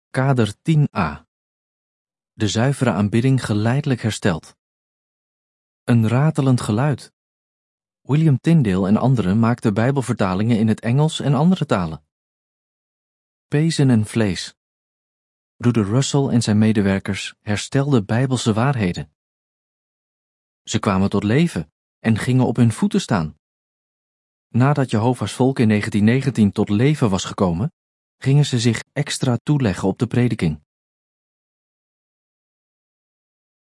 Kader 10a. De zuivere aanbidding geleidelijk hersteld. Een ratelend geluid. William Tyndale en anderen maakten Bijbelvertalingen in het Engels en andere talen. Pezen en vlees. Broeder Russell en zijn medewerkers herstelden Bijbelse waarheden. Ze kwamen tot leven en gingen op hun voeten staan. Nadat Jehovah's volk in 1919 tot leven was gekomen, gingen ze zich extra toeleggen op de prediking.